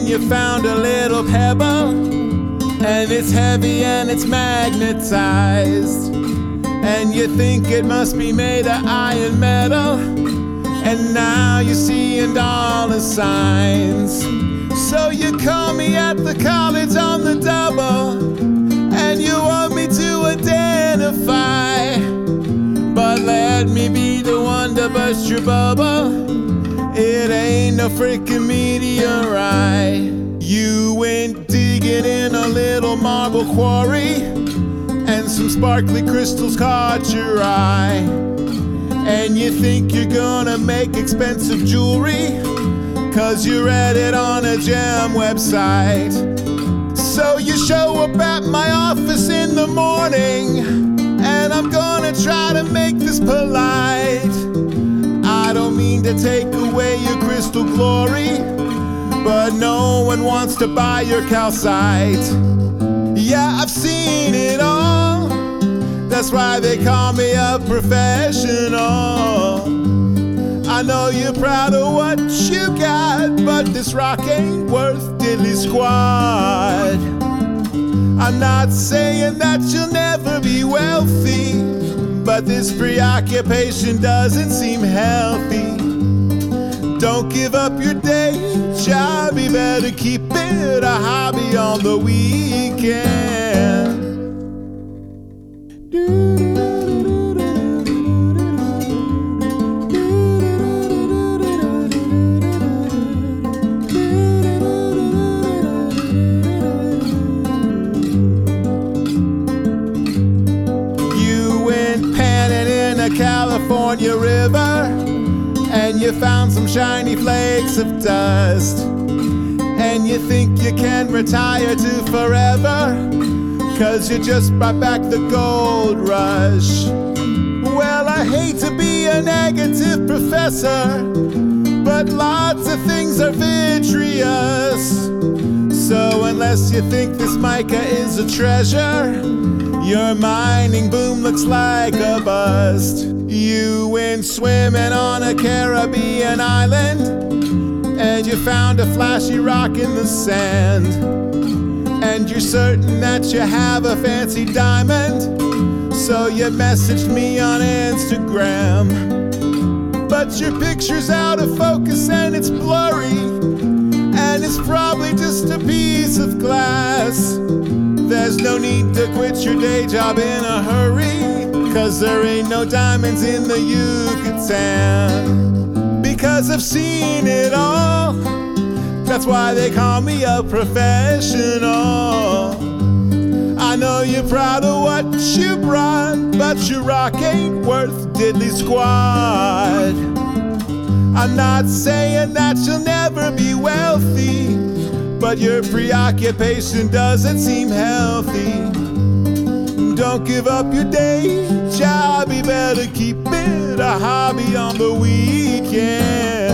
you found a little pebble, and it's heavy and it's magnetized, and you think it must be made of iron metal, and now you're seeing dollar signs. So you call me at the college on the double, and you want me to identify, but let me be the one to burst your bubble. It ain't no freaking meteorite. You went digging in a little marble quarry, and some sparkly crystals caught your eye, and you think you're gonna make expensive jewelry, 'cause you read it on a gem website. So you show up at my office in the morning, and I'm gonna try to make this polite. I don't mean to take away your crystal glory, but no one wants to buy your calcite. Yeah, I've seen it all, that's why they call me a professional. I know you're proud of what you got, but this rock ain't worth diddly squat. I'm not saying that you'll never be wealthy, but this preoccupation doesn't seem healthy. Don't give up your day job, you better keep it a hobby on the weekend. California river, and you found some shiny flakes of dust, and you think you can retire to forever, 'cause you just brought back the gold rush. Well, I hate to be a negative professor, but lots of things are vitreous. So unless you think this mica is a treasure, your mining boom looks like a bust. You went swimming on a Caribbean island, and you found a flashy rock in the sand, and you're certain that you have a fancy diamond, so you messaged me on Instagram. But your picture's out of focus and it's blurry, and it's probably just a piece of glass. There's no need to quit your day job in a hurry, 'cause there ain't no diamonds in the Yucatan. Because I've seen it all, that's why they call me a professional. I know you're proud of what you brought, but your rock ain't worth diddly squat. I'm not saying that you'll never be wealthy, but your preoccupation doesn't seem healthy. Don't give up your day job, you better keep it a hobby on the weekend.